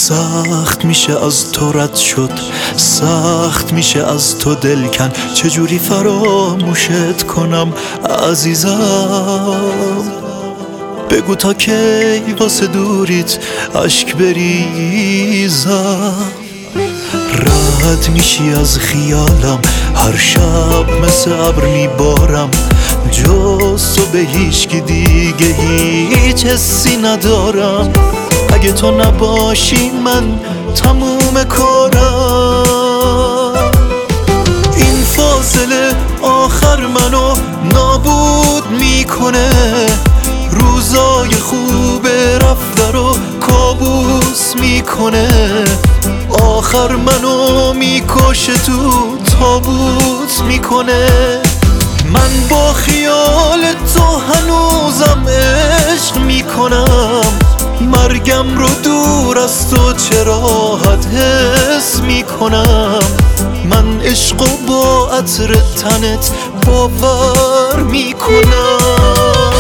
سخت میشه از تو رد شد، سخت میشه از تو دل کن. چجوری فراموشت کنم عزیزم؟ بگو تا کی واسه دوریت اشک بریزم. رد میشی از خیالم، هر شب مثل ابر میبارم. جز تو به هیچکی دیگه هیچ حسی ندارم. اگه تو نباشی من تموم کارم. این فاصله آخر منو نابود میکنه، روزای خوب رفته رو کابوس میکنه. آخر منو میکشه تو تابوت میکنه. من با خیال تو هنوزم عشق میکنم. مرگم رو دور از تو چه راحت حس میکنم. من عشق و با عطر تنت باور میکنم.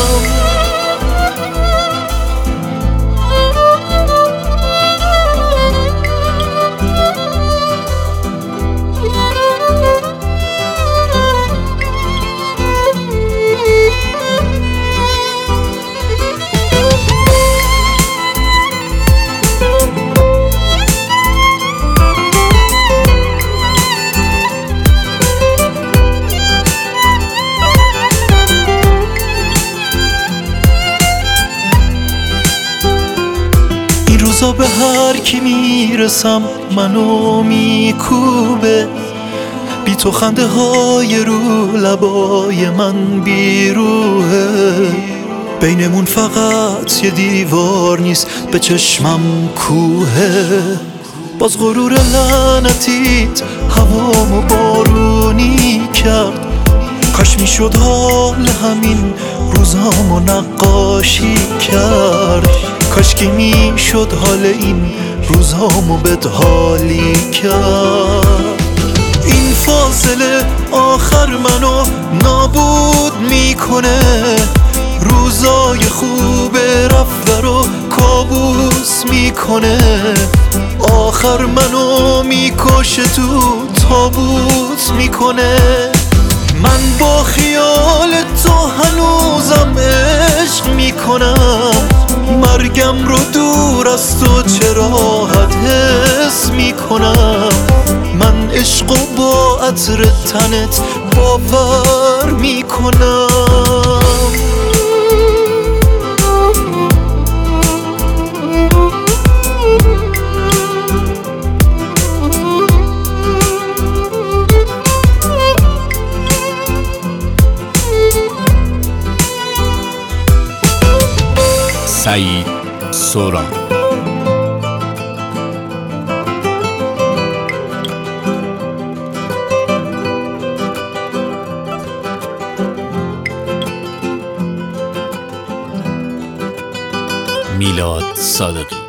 روزا به هر کی میرسم منو میکوبه. بی تو خنده های رو لبای من بیروهه. بینمون فقط یه دیوار نیست، به چشمم کوهه. باز غرور لعنتیت هوامو بارونی کرد. کاش میشد حال همین روزامو نقاشی کرد. کاش که میشد حال این روزامو بدحالی کرد. این فاصله آخر منو نابود میکنه، روزای خوب رفته رو کابوس میکنه. آخر منو میکشه تو تابوت میکنه. من با خیال تو هنوزم عشق میکنم. مرگم رو دور از تو چه راحت حس میکنم. من عشق و با عطر تنت باور میکنم. سعید سوران. میلاد صادقی.